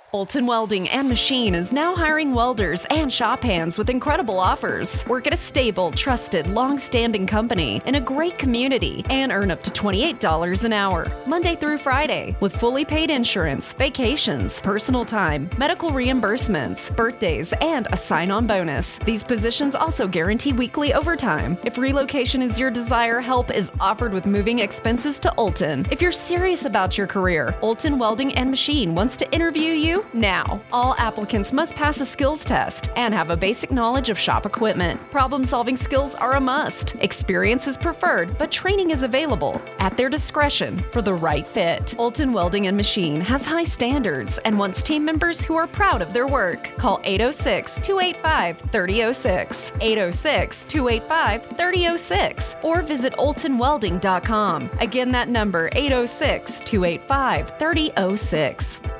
Olton Welding and Machine is now hiring welders and shop hands with incredible offers. Work at a stable, trusted, long-standing company in a great community and earn up to $28 an hour, Monday through Friday, with fully paid insurance, vacations, personal time, medical reimbursements, birthdays, and a sign-on bonus. These positions also guarantee weekly overtime. If relocation is your desire, help is offered with moving expenses to Olton. If you're serious about your career, Olton Welding and Machine wants to interview you now. All applicants must pass a skills test and have a basic knowledge of shop equipment. Problem-solving skills are a must. Experience is preferred, but training is available at their discretion for the right fit. Olton Welding and Machine has high standards and wants team members who are proud of their work. Call 806-285-3006, 806-285-3006, or visit oltonwelding.com. Again, that number, 806-285-3006.